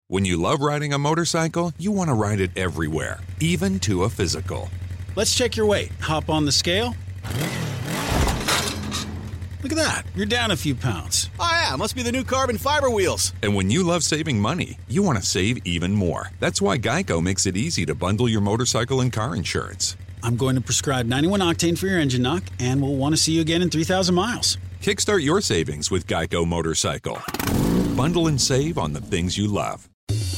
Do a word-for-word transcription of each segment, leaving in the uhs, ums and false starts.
When you love riding a motorcycle, you want to ride it everywhere, even to a physical. Let's check your weight. Hop on the scale. Look at that. You're down a few pounds. Oh, yeah. Must be the new carbon fiber wheels. And when you love saving money, you want to save even more. That's why Geico makes it easy to bundle your motorcycle and car insurance. I'm going to prescribe ninety-one octane for your engine knock, and we'll want to see you again in three thousand miles. Kickstart your savings with Geico Motorcycle. Bundle and save on the things you love.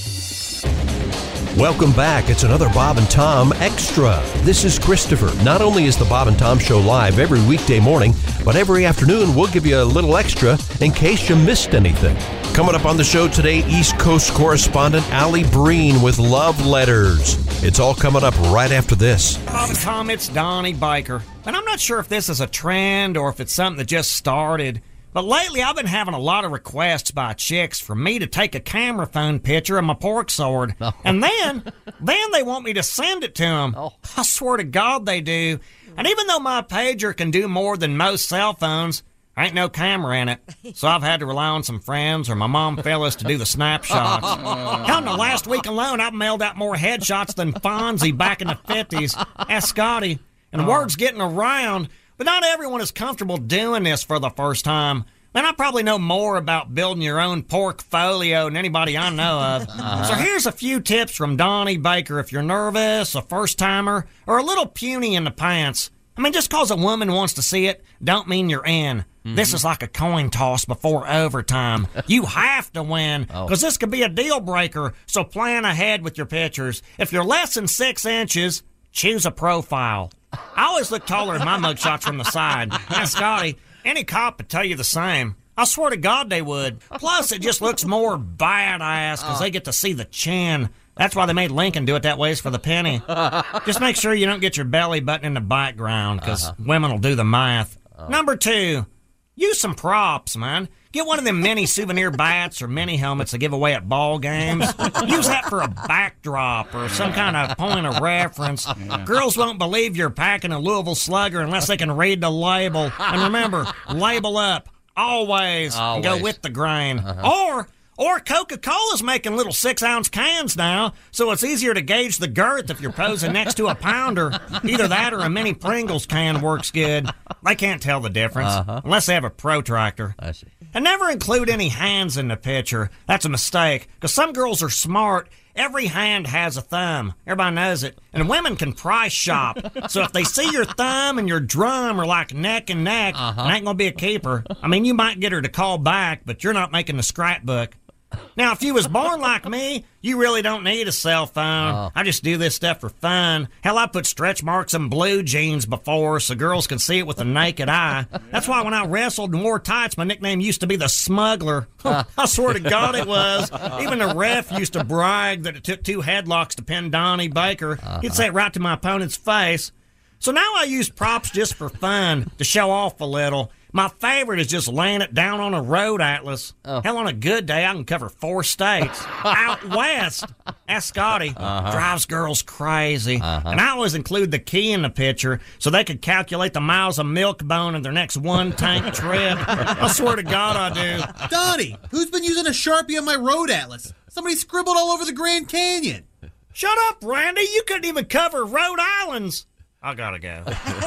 Welcome back. It's another Bob and Tom Extra. This is Christopher. Not only is the Bob and Tom Show live every weekday morning, but every afternoon we'll give you a little extra in case you missed anything. Coming up on the show today, East Coast correspondent Allie Breen with Love Letters. It's all coming up right after this. Bob and Tom, it's Donnie Baker. And I'm not sure if this is a trend or if it's something that just started. But lately, I've been having a lot of requests by chicks for me to take a camera phone picture of my pork sword. Oh. And then, then they want me to send it to them. Oh. I swear to God they do. And even though my pager can do more than most cell phones, there ain't no camera in it. So I've had to rely on some friends or my mom fellas to do the snapshots. Hell, in the last week alone, I've mailed out more headshots than Fonzie back in the fifties. Ask Scotty. And the word's getting around. But not everyone is comfortable doing this for the first time. Man, I probably know more about building your own portfolio than anybody I know of. Uh-huh. So here's a few tips from Donnie Baker if you're nervous, a first-timer, or a little puny in the pants. I mean, just because a woman wants to see it, don't mean you're in. Mm-hmm. This is like a coin toss before overtime. You have to win, because oh. this could be a deal breaker, so plan ahead with your pictures. If you're less than six inches, choose a profile. I always look taller in my mugshots from the side. Now, Scotty, any cop would tell you the same. I swear to God they would. Plus, it just looks more badass because they get to see the chin. That's why they made Lincoln do it that way, is for the penny. Just make sure you don't get your belly button in the background because uh-huh. women will do the math. Oh. Number two, use some props, man. Get one of them mini souvenir bats or mini helmets they give away at ball games. Use that for a backdrop or some kind of point of reference. Yeah. Girls won't believe you're packing a Louisville Slugger unless they can read the label. And remember, label up, always, always. And go with the grain. Uh-huh. Or... Or Coca-Cola's making little six-ounce cans now, so it's easier to gauge the girth if you're posing next to a pounder. Either that or a mini Pringles can works good. They can't tell the difference, uh-huh. unless they have a protractor. I see. And never include any hands in the picture. That's a mistake, because some girls are smart. Every hand has a thumb. Everybody knows it. And women can price shop. So if they see your thumb and your drum are like neck and neck, uh-huh. it ain't going to be a keeper. I mean, you might get her to call back, but you're not making the scrapbook. Now, if you was born like me, you really don't need a cell phone. Oh. I just do this stuff for fun. Hell, I put stretch marks in blue jeans before so girls can see it with the naked eye. That's why when I wrestled and wore tights, my nickname used to be the Smuggler. I swear to God it was. Even the ref used to brag that it took two headlocks to pin Donnie Baker. Uh-huh. He'd say it right to my opponent's face. So now I use props just for fun, to show off a little. My favorite is just laying it down on a road atlas. Oh. Hell, on a good day, I can cover four states. Out west, ask Scotty. Uh-huh. Drives girls crazy. Uh-huh. And I always include the key in the picture so they could calculate the miles of milk bone in their next one-tank trip. I swear to God I do. Donnie, who's been using a Sharpie on my road atlas? Somebody scribbled all over the Grand Canyon. Shut up, Randy. You couldn't even cover Rhode Islands. I gotta go.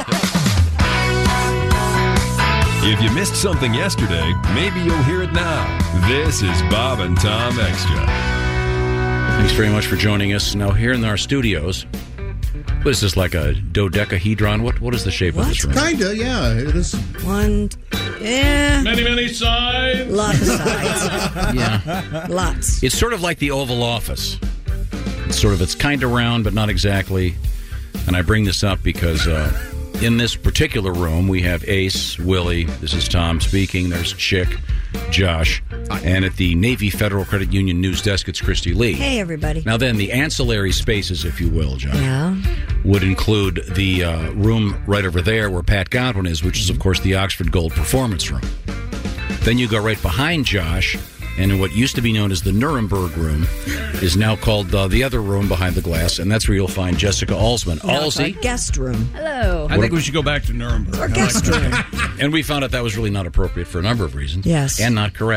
If you missed something yesterday, maybe you'll hear it now. This is Bob and Tom Extra. Thanks very much for joining us. Now, here in our studios, what is this, like a dodecahedron? What What is the shape what? of this room? Kinda, yeah. It is. One, yeah. Many, many sides. Lots of sides. Yeah. Lots. It's sort of like the Oval Office. It's sort of, it's kind of round, but not exactly. And I bring this up because... Uh, in this particular room, we have Ace, Willie, this is Tom speaking, there's Chick, Josh, and at the Navy Federal Credit Union news desk, it's Christy Lee. Hey, everybody. Now then, the ancillary spaces, if you will, Josh, yeah. would include the uh, room right over there where Pat Godwin is, which is, of course, the Oxford Gold Performance Room. Then you go right behind Josh, and in what used to be known as the Nuremberg Room is now called uh, the other room behind the glass, and that's where you'll find Jessica Alsman. No, it's our guest room. Hello. I think we should go back to Nuremberg. Our guest room. And we found out that was really not appropriate for a number of reasons. Yes. And not correct.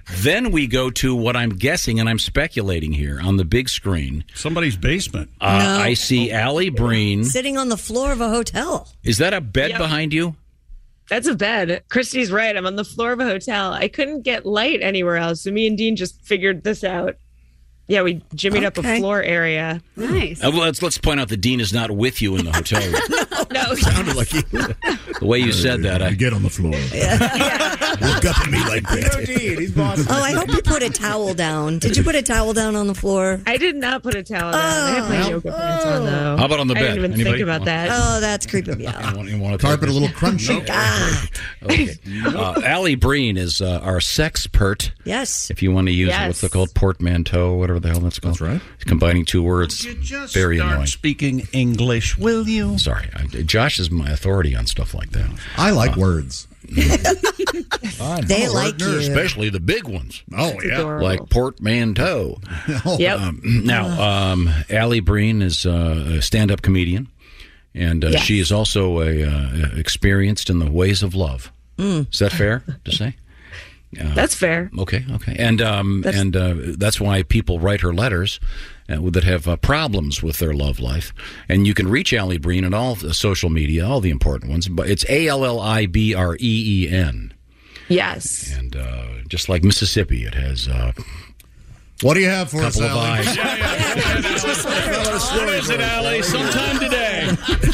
Then we go to what I'm guessing, and I'm speculating here, on the big screen. Somebody's basement. Uh, No. I see Allie Breen. Sitting on the floor of a hotel. Is that a bed Yep. behind you? That's a bed. Christy's right. I'm on the floor of a hotel. I couldn't get light anywhere else, so me and Dean just figured this out. Yeah, we jimmied up a Okay. floor area. Nice. Uh, well, let's let's point out that Dean is not with you in the hotel room. No, Sounded like he The way you said that, I get on the floor. Look up at me like that. He's boss. Oh, I hope you put a towel down. Did you put a towel down on the floor? I did not put a towel down. I have my Oh. yoga pants on, though. How about on the I bed? didn't even Anybody? think about that. Oh, that's creeping me out. You want, you want to Carpet a little crunchy. God. Okay. Uh, Allie Breen is uh, our sexpert. Yes. If you want to use Yes. what's it called, portmanteau, whatever the hell that's called. That's right. Combining two words. You just Very start annoying. speaking English, will you? Sorry, I, Josh is my authority on stuff like that. I like words. They like you. Especially the big ones. Oh, yeah. Adorable. Like portmanteau. Oh, Yep. Um, now, um, Allie Breen is uh, a stand-up comedian, and uh, Yes. she is also a, uh, experienced in the ways of love. Is that fair to say? That's fair. Okay, okay, and um, That's- and uh, that's why people write her letters uh, that have uh, problems with their love life, and you can reach Allie Breen on all the social media, all the important ones. But it's A L L I B R E E N, Yes. and uh, just like Mississippi, it has uh, What do you have for a us, couple of Allie? eyes. What is it, Allie? Sometime today.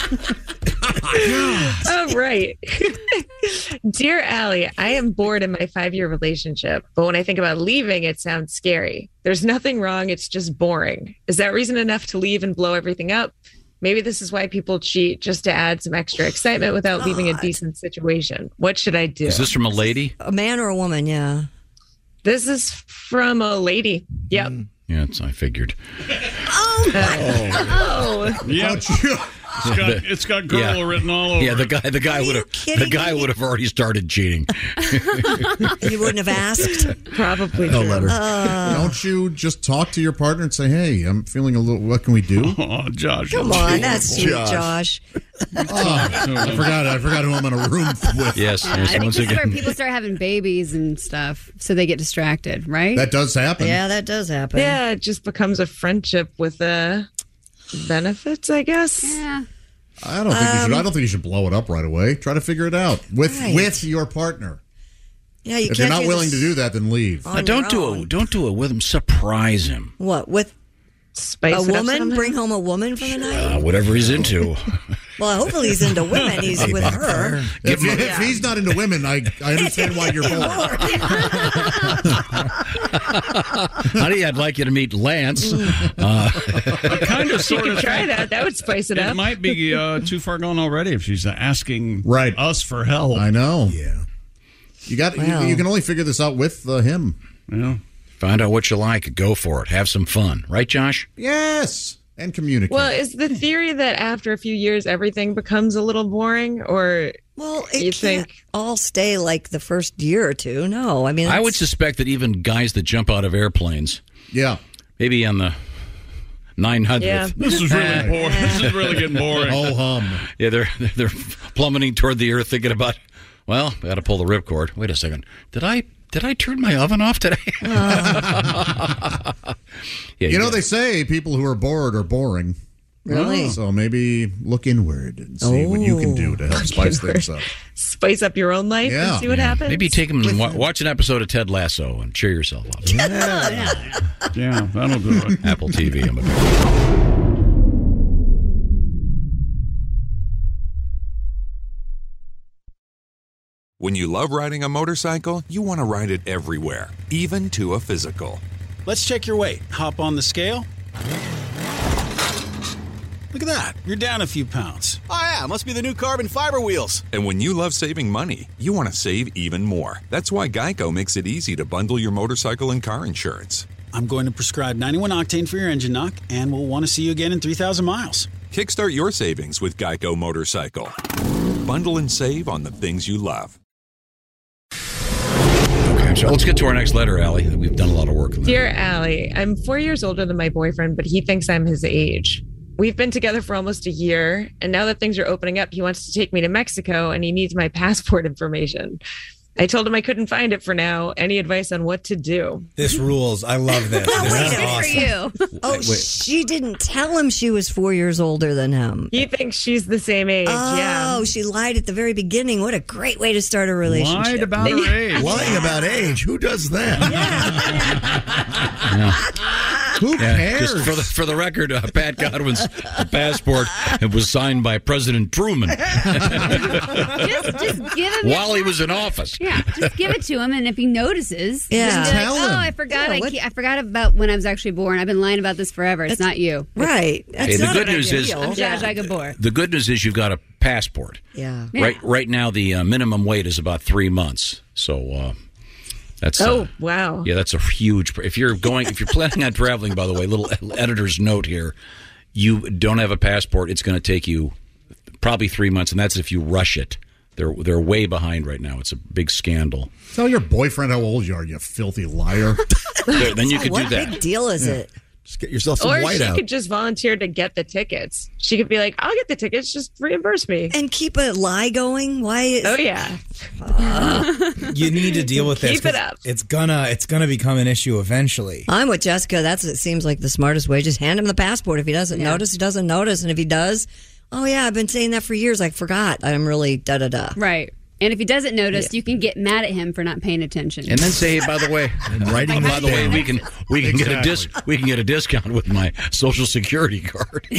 Oh, right. Dear Allie, I am bored in my five-year relationship, but when I think about leaving, it sounds scary. There's nothing wrong. It's just boring. Is that reason enough to leave and blow everything up? Maybe this is why people cheat, just to add some extra excitement without leaving a decent situation. What should I do? Is this from a lady? A man or a woman, yeah. This is from a lady. Yep. Yeah, it's, I figured. Oh, Oh. Yeah. It's got, it's got girl Yeah. written all over. Yeah, the guy, the guy Are would you have, kidding the guy me? would have already started cheating. you wouldn't have asked. Probably No true. letter. Uh, Don't you just talk to your partner and say, "Hey, I'm feeling a little. What can we do?" Oh, Josh. Come on, that's sweet, Josh. Oh, I forgot. I forgot who I'm in a room with. Yes, I yes think once this is where again. people start having babies and stuff, so they get distracted, right? That does happen. Yeah, that does happen. Yeah, it just becomes a friendship with uh, benefits, I guess. yeah. I don't think you should. I don't think you should blow it up right away. Try to figure it out with Right. with your partner. Yeah, you If can't you're not do willing this to do that, then leave. on Now, don't your do own. it. Don't do it with him. Surprise him. What, with Spice a it up woman? somehow. Bring home a woman for the night? Uh, whatever he's into. Well, hopefully he's into women. He's with her. If, if he's not into women, I I understand why you're bored. Honey, I'd like you to meet Lance. Uh, kind of She sort could of try think that. That would spice it It up. might be uh, too far gone already if she's asking Right. us for help. I know. Yeah. You got. Wow. You, you can only figure this out with uh, him. Yeah. find out what you like. Go for it. Have some fun. Right, Josh? Yes, and communicate. Well, is the theory that after a few years everything becomes a little boring, or Well, it you can't think all stay like the first year or two. No, I mean, I would that's- suspect that even guys that jump out of airplanes, yeah, maybe on the nine hundredth. Yeah. This is really boring. This is really getting boring. Oh hum. Yeah, they're they're plummeting toward the earth, thinking about, well, I got to pull the ripcord. Wait a second, did I did I turn my oven off today? Uh. Yeah, You know, yeah. they say people who are bored are boring. Really? So maybe look inward and see what you can do to help spice things up. spice up your own life Yeah. and see what Yeah. happens? Maybe take them and wa- watch an episode of Ted Lasso and cheer yourself up. Yeah, that'll do it. Apple T V. I'm a When you love riding a motorcycle, you want to ride it everywhere, even to a physical. Let's check your weight. Hop on the scale. Look at that. You're down a few pounds. Oh, yeah, must be the new carbon fiber wheels. And when you love saving money, you want to save even more. That's why Geico makes it easy to bundle your motorcycle and car insurance. I'm going to prescribe ninety-one octane for your engine knock, and we'll want to see you again in three thousand miles. Kickstart your savings with Geico Motorcycle. Bundle and save on the things you love. Okay, so let's get to our next letter, Allie. We've done a lot of work on that. Dear Allie, I'm four years older than my boyfriend, but he thinks I'm his age. We've been together for almost a year, and now that things are opening up, he wants to take me to Mexico, and he needs my passport information. I told him I couldn't find it for now. Any advice on what to do? This rules. I love this. Oh, This wait, is good awesome. for you. Oh, Wait. she didn't tell him she was four years older than him. He thinks she's the same age. Oh, yeah. she lied at the very beginning. What a great way to start a relationship. Lied about her age. Lying about age. Who does that? Who Yeah, cares? just for the for the record, uh, Pat Godwin's passport it was signed by President Truman just, just give him while he was in office. Yeah, just give it to him, and if he notices, Yeah. just be like, Tell oh, him. I forgot. Yeah, I, what- ke- I forgot about when I was actually born. I've been lying about this forever. It's not you. Right. That's Hey, the not good a news big is- deal. I'm Zsa Zsa Gabor. The good news is you've got a passport. Yeah. Right right now, the uh, minimum wait is about three months. So uh, that's Oh, uh, wow. yeah, that's a huge. If you're going, if you're planning on traveling, by the way, little editor's note here: you don't have a passport, it's going to take you probably three months, and that's if you rush it. They're they're way behind right now. It's a big scandal. Tell your boyfriend how old you are, you filthy liar. There, then you So could what do that. big deal is it? Just get yourself some Or white she out. could just volunteer to get the tickets. She could be like, I'll get the tickets, just reimburse me. And keep a lie going? Why is Oh, yeah. You need to deal with this. Keep it 'cause up. It's gonna it's gonna become an issue eventually. I'm with Jessica. That's it seems like the smartest way. Just hand him the passport. If he doesn't Yeah. notice, he doesn't notice. And if he does, oh yeah, I've been saying that for years. I forgot. I'm really da da da. Right. And if he doesn't notice, you can get mad at him for not paying attention. And then say, hey, by the way, writing by the way, down. we can we can get a dis Exactly. we can get a discount with my Social Security card.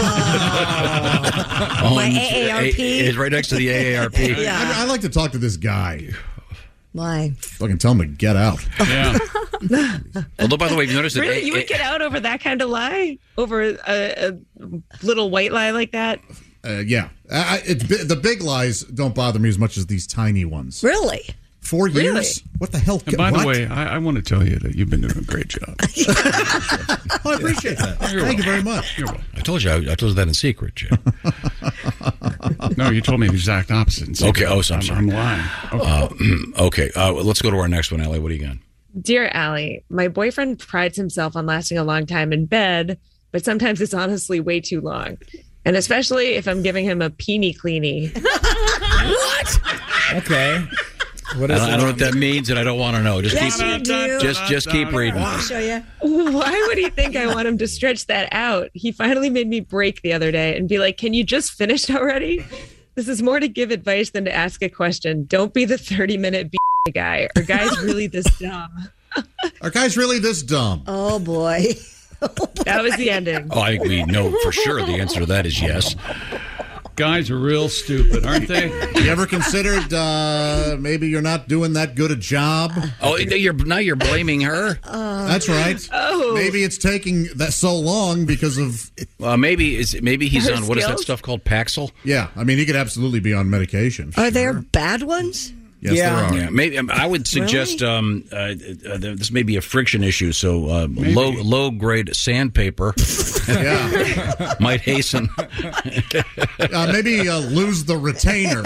Oh. My A A R P? It's right next to the A A R P. Yeah. I, I like to talk to this guy. Why? Fucking tell him to get out. Yeah. Although, by the way, you notice that Really? A- You would get out over that kind of lie? Over a, a little white lie like that? Uh, yeah. I, I- it's, bi- the big lies don't bother me as much as these tiny ones. Really? Four years? Really? What the hell? And by what? the way, I, I want to tell you that you've been doing a great job. Oh, I appreciate that. Thank you very much. You're welcome. I told you, I, I told you that in secret, Jim. No, you told me the exact opposite. So Okay, oh, so I'm I'm, sorry. I'm lying. Okay. Uh, okay, uh, let's go to our next one, Allie. What do you got? Dear Allie, my boyfriend prides himself on lasting a long time in bed, but sometimes it's honestly way too long. And especially if I'm giving him a peenie cleanie. What? Okay. What I is don't, I don't know what that means, and I don't want to know. Just Yes, keep, you do. just just keep reading. I'll show you. Why would he think I want him to stretch that out? He finally made me break the other day and be like, can you just finish already? This is more to give advice than to ask a question. Don't be the thirty minute b- guy. Are guys really this dumb? Are guys really this dumb? Oh boy. That was the ending. Oh, I think we know for sure the answer to that is yes. Guys are real stupid, aren't they? You ever considered uh, maybe you're not doing that good a job? Oh, you're now you're blaming her. That's right. Oh. Maybe it's taking that so long because of. Uh, maybe is maybe he's Her on what is that skills? stuff called Paxil? Yeah, I mean, he could absolutely be on medication. Are there bad ones? Yes, Yeah. there are. Yeah, maybe um, I would suggest um, uh, uh, this may be a friction issue. So uh, low low grade sandpaper Yeah. might hasten. Uh, maybe uh, lose the retainer.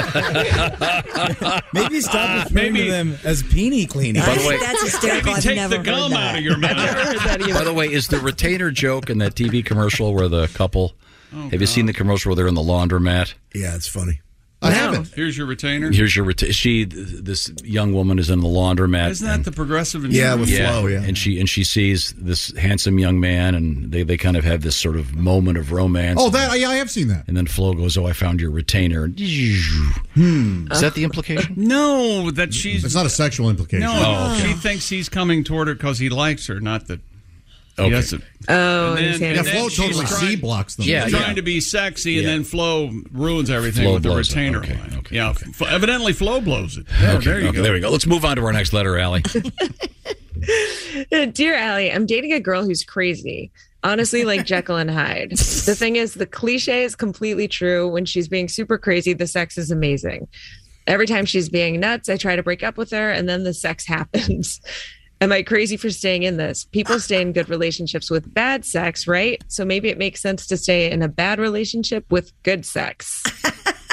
Maybe stop referring to them as peenie cleaning. By the way, That's hysterical. Maybe I've take never the heard gum that. out of your mouth. by the way, is the retainer joke in that T V commercial where the couple? have you seen the commercial where they're in the laundromat? Yeah, it's funny. I haven't. Here's your retainer. Here's your reta- she. This young woman is in the laundromat. Isn't that and- the progressive? Yeah, with yeah, Flo, yeah. and she and she sees this handsome young man, and they, they kind of have this sort of moment of romance. Oh, that yeah, I have seen that. And then Flo goes, "Oh, I found your retainer." Hmm. Is that the implication? No, that she's. It's not a sexual implication. No, Oh, okay. she thinks he's coming toward her because he likes her, not that. Okay. He has to, Oh, and then, he's and Yeah, then Flo she's totally trying- C blocks them. Yeah, trying yeah. to be sexy, and Yeah. then Flo ruins everything Flo with the blows it. retainer Okay, line. okay, yeah, okay. F- evidently Flo blows it. There, Okay, there you okay, go. there we go. Let's move on to our next letter, Allie. Dear Allie, I'm dating a girl who's crazy. Honestly, like Jekyll and Hyde. The thing is, the cliche is completely true. When she's being super crazy, the sex is amazing. Every time she's being nuts, I try to break up with her, and then the sex happens. Am I crazy for staying in this? People stay in good relationships with bad sex, right? So maybe it makes sense to stay in a bad relationship with good sex.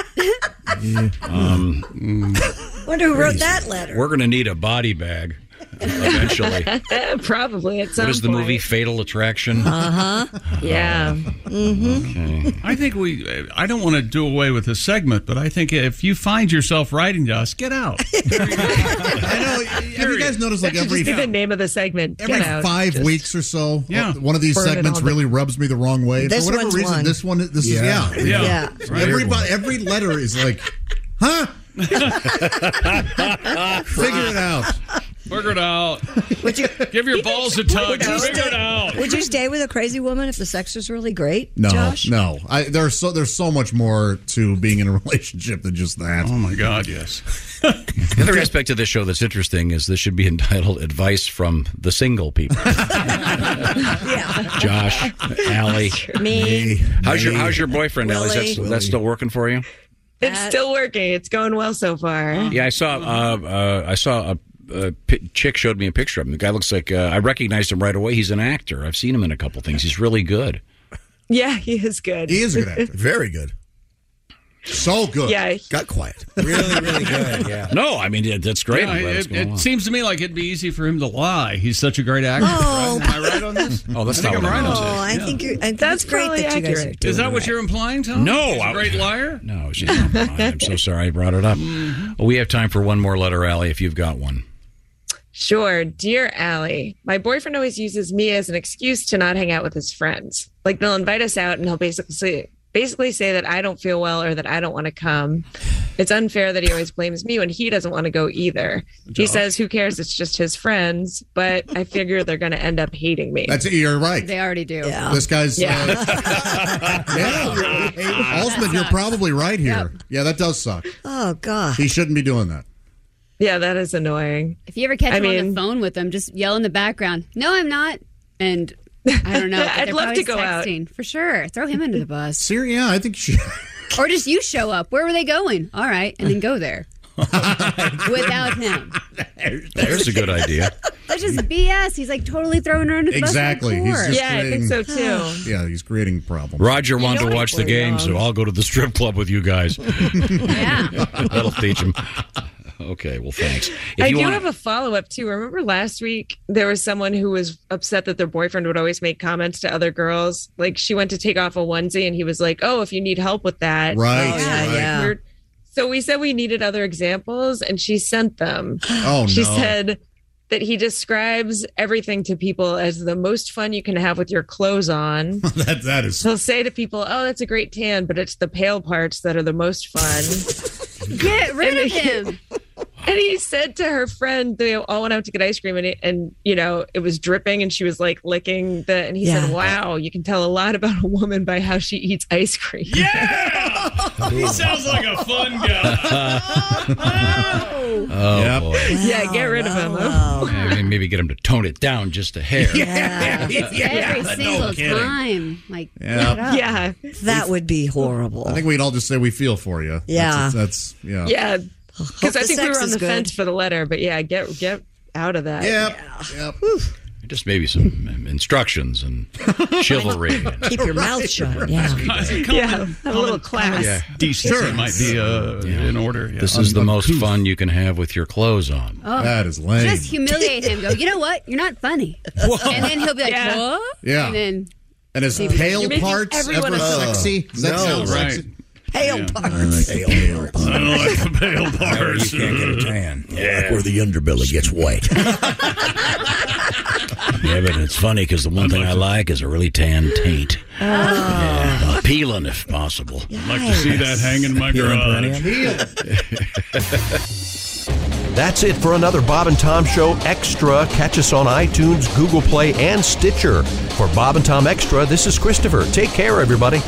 um, Wonder who wrote that letter. We're going to need a body bag. eventually. Probably at some What is the point. movie Fatal Attraction? Uh huh. Yeah. Mm-hmm. Okay. I think we, I don't want to do away with this segment, but I think if you find yourself writing to us, get out. I know. Have you guys noticed like That should every just be the name of the segment. every Get out. five Just- weeks or so, Yeah. one of these Burn it segments all the- really rubs me the wrong way. This For whatever one's reason, one. this one, this Yeah. is yeah. Yeah. Everybody, every letter is like, huh? Figure it out. Figure it out. Would you Give your balls a tug. would you Figure stay- it out. Would you stay with a crazy woman if the sex was really great? No, Josh? no. I, there's so there's so much more to being in a relationship than just that. Oh my God, yes. The other aspect of this show that's interesting is this should be entitled Advice from the Single People. Josh, Allie. Me. How's your How's your boyfriend, Allie? Is that, Willie. that's still working for you? It's still working. It's going well so far. Yeah, I saw. Uh, uh, I saw a, a p- chick showed me a picture of him. The guy looks like uh, I recognized him right away. He's an actor. I've seen him in a couple things. He's really good. Yeah, he is good. He is a good actor. Very good. So good. Yeah. Got quiet. Really, really good. Yeah. No, I mean it, that's great. Yeah, I'm glad it's it going it well. seems to me like it'd be easy for him to lie. He's such a great actor. Oh. Right? Am I right on this? Oh, that's I think not I'm what I right know. on Oh, this. I think you're. I think That's it's great probably that you guys are accurate. doing Is that what right. you're implying, Tom? No, He's a I- great liar. No, she's not lying. I'm so sorry I brought it up. Well, we have time for one more letter, Allie, if you've got one. Sure. Dear Allie, my boyfriend always uses me as an excuse to not hang out with his friends. Like they'll invite us out and he'll basically say, basically say that I don't feel well or that I don't want to come. It's unfair that he always blames me when he doesn't want to go either. He says, who cares? It's just his friends. But I figure they're going to end up hating me. That's you're right. They already do. Yeah. This guy's. Yeah. Uh, yeah. Ultimate, you're probably right here. Yeah, that does suck. Oh God. He shouldn't be doing that. Yeah, that is annoying. If you ever catch I him on mean- the phone with them, just yell in the background, "No, I'm not." And I don't know. but I'd they're love probably to go out. texting for sure. Throw him under the bus, Seriously, yeah, I think you should. or just you show up. Where were they going? All right, and then go there without him. There's a good idea. That's just B S. He's like totally throwing her under the Exactly. bus. He's just Yeah, I think so too. Yeah, he's creating problems. Roger wanted know to what watch he the game, belongs. so I'll go to the strip club with you guys. Yeah. That'll teach him. Okay, well, thanks. If I you do wanna- have a follow up too. Remember last week there was someone who was upset that their boyfriend would always make comments to other girls. Like she went to take off a onesie and he was like, "Oh, if you need help with that." Right. Oh, yeah, right. yeah. We're- So we said we needed other examples and she sent them. Oh, She no. said that he describes everything to people as the most fun you can have with your clothes on. that that is. He'll say to people, "Oh, that's a great tan, but it's the pale parts that are the most fun." Get rid And of he- him. And he said to her friend, they all went out to get ice cream, and, it, and you know, it was dripping, and she was like licking the. And he Yeah. said, "Wow, you can tell a lot about a woman by how she eats ice cream." Yeah! He sounds like a fun guy. Oh, Yep. boy. Yeah, get rid of him. Yeah, maybe- maybe get him to tone it down just a hair. Yeah. Every no single kidding. time. Like, Yeah. get up. Yeah, That would be horrible. I think we'd all just say we feel for you. Yeah. That's, that's yeah. yeah. Hope Because I the think we sex were on is the good. fence for the letter, but yeah, get get out of that. Yep. Yep. Just maybe some instructions and chivalry. Keep your mouth shut. Yeah. Yeah, have a little class. Yeah. Decency Sure. might be uh, in order. Yeah. This is the most fun you can have with your clothes on. Oh, That is lame. just humiliate him. Go, you know what? You're not funny. And then he'll be like, Yeah. what? Yeah. And then And his pale You're making parts everyone ever a- sexy? Does that No, sound right. sexy? Pale parts. Pale, pale, pale. I don't like the pale parts. You can't get a tan. Like where the underbelly gets white. Yeah, but it's funny because the one thing I like is a really tan taint. Yeah, peeling if possible. I'd like to see that hang in my garage. That's it for another Bob and Tom Show Extra. Catch us on iTunes, Google Play, and Stitcher. For Bob and Tom Extra, this is Christopher. Take care, everybody.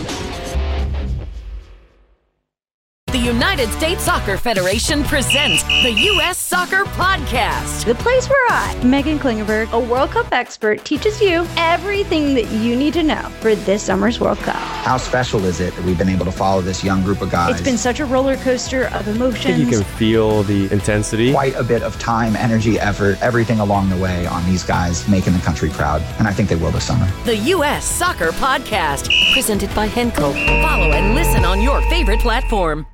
The United States Soccer Federation presents the U S Soccer Podcast. The place where I, Megan Klingenberg, a World Cup expert, teaches you everything that you need to know for this summer's World Cup. How special is it that we've been able to follow this young group of guys? It's been such a roller coaster of emotions. You can feel the intensity. Quite a bit of time, energy, effort, everything along the way on these guys making the country proud. And I think they will this summer. The U S Soccer Podcast, presented by Henkel. Follow and listen on your favorite platform.